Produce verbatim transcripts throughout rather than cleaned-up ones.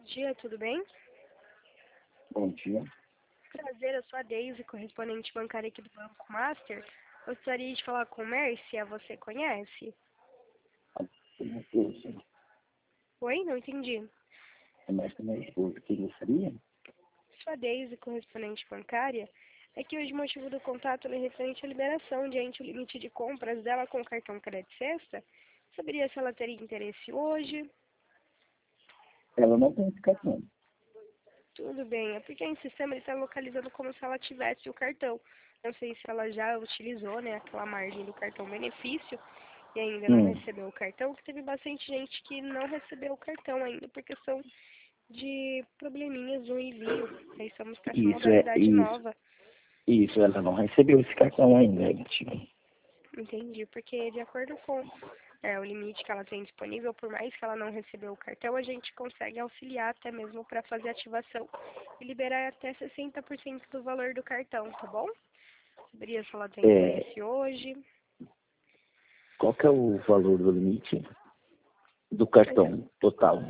dia, tudo bem? Bom dia. Prazer, eu sou a Deise, correspondente bancária aqui do Banco Master. Gostaria de falar com o Mércia, você conhece? Minha esposa. Oi, não entendi. É mais que minha esposa. Que gostaria? Sou a Deise, correspondente bancária. É que hoje o motivo do contato é referente à liberação diante o limite de compras dela com o cartão Crédito Sexta. Saberia se ela teria interesse hoje? Ela não tem esse cartão. Tudo bem, é porque em sistema ele está localizando como se ela tivesse o cartão. Não sei se ela já utilizou, né, aquela margem do cartão benefício e ainda não Hum. recebeu o cartão, que teve bastante gente que não recebeu o cartão ainda por questão de probleminhas no envio. Aí estamos com essa Isso, é modalidade isso. nova. Isso, ela não recebeu esse cartão ainda, gente. Entendi, porque de acordo com é, o limite que ela tem disponível, por mais que ela não recebeu o cartão, a gente consegue auxiliar até mesmo para fazer ativação e liberar até sessenta por cento do valor do cartão, tá bom? Saberia se ela tem É, interesse hoje. qual que é o valor do limite do cartão total?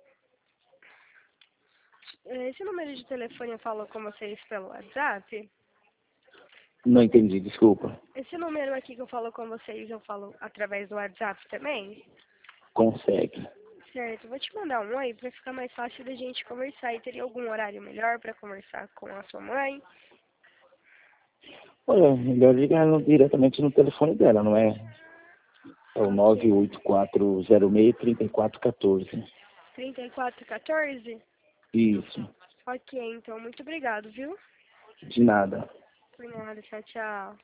Esse número de telefone eu falo com vocês pelo WhatsApp. Não entendi, desculpa. Esse número aqui que eu falo com vocês, eu falo através do WhatsApp também. Consegue. Certo, vou te mandar um oi para ficar mais fácil da gente conversar. E teria algum horário melhor para conversar com a sua mãe? Olha, melhor ligar no- diretamente no telefone dela, não é? É o nove Ok. oito quatro zero seis, três quatro um quatro. trinta e quatro quatorze? Isso. Ok, então muito obrigado, viu? De nada. Por nada, tchau, tchau.